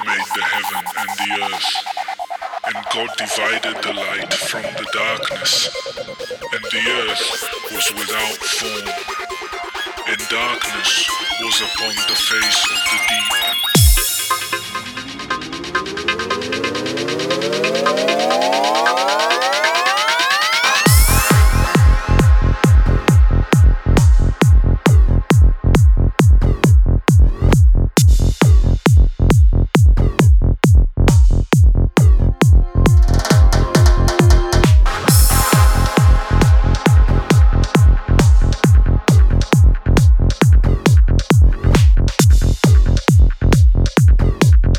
made the heaven and the earth, and God divided the light from the darkness, and the earth was without form, and darkness was upon the face of the deep,